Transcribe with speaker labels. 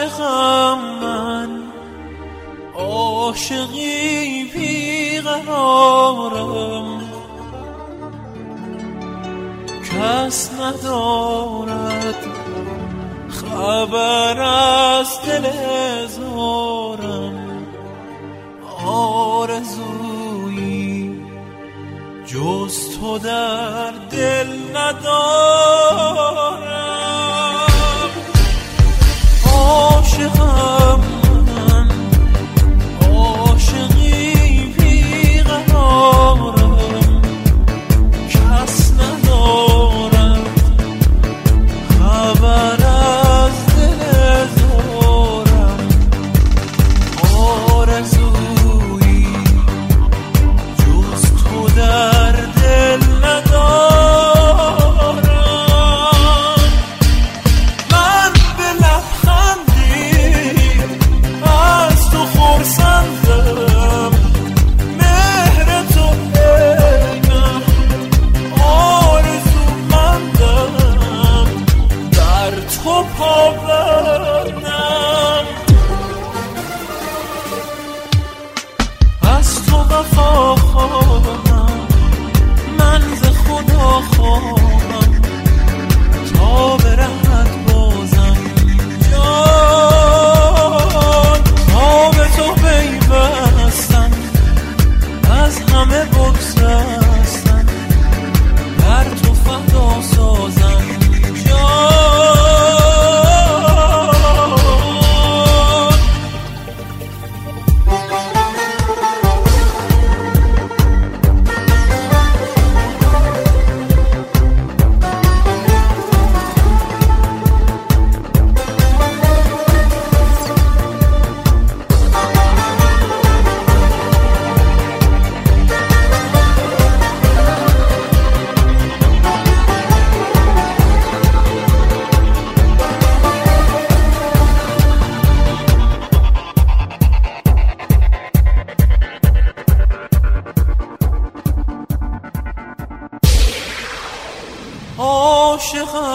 Speaker 1: عاشقم من، عاشقی بیقرارم، کس ندارد خبر از دل زارم. آرزویی جز تو در دل ندارم. عاشقم من، عاشقی بیقرارم، کس ندارد خبر از دل زارم. آرزویی جز تو در دل ندارم. من به لبخندی از تو خرسندم، مهر تو عینم، آرزومندم، در تو پابندم. از تو وفا خواهم، من ز خدا خواهم، تا برهد بازم جان. تا به تو پیوستم، از همه بگسستم، بر تو فدا سازم جان. عاشقم